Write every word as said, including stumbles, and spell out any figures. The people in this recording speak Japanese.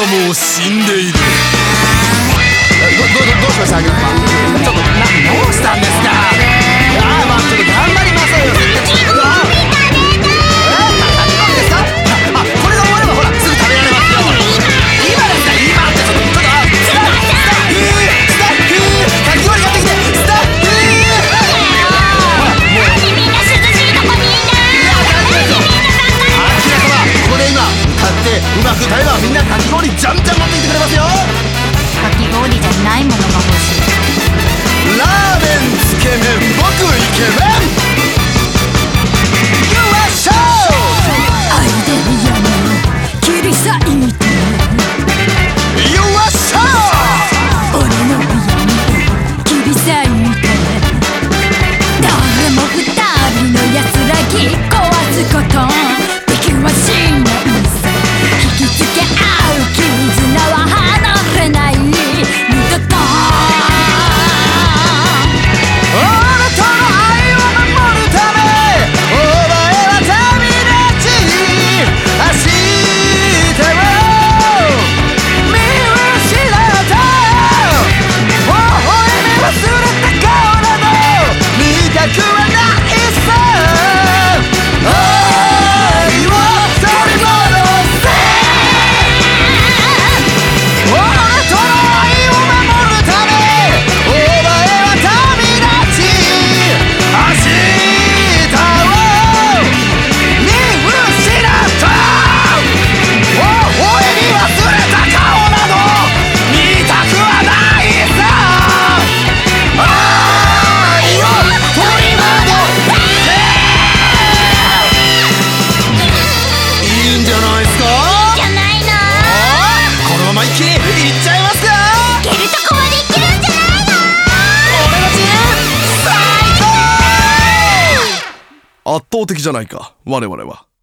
はもう死んでいる。ど、ど、ど、どうしましたあげらさん。ちょっとな、どうしたんですか。ああ、まあちょっと頑張りますよ。うまく歌えばみんなかき氷じゃんじゃん持ってきてくれますよ。 かき氷じゃないものが欲しい。 ラーメンつけ麺僕イケメン You are show アイデアの切り裂いて You are show 俺のピアノ切り裂いて誰も二人の安らぎ壊すことできはしないさ。引きつけ合う絆は離れない二度と。 あなたの愛を守るためお前は旅立ち明日を見失った微笑み忘れた顔など見たくはないさ。愛を取り戻せ。あなたの愛を守るためお前は旅立ち明日を見失った微笑み忘れた顔など見たくはないさ。愛を取り戻せ。いいんじゃないですか。 じゃないの。 このまま一気にいっちゃいますか。 いけるとこまでいけるんじゃないの。 俺たち最高。圧倒的じゃないか我々は。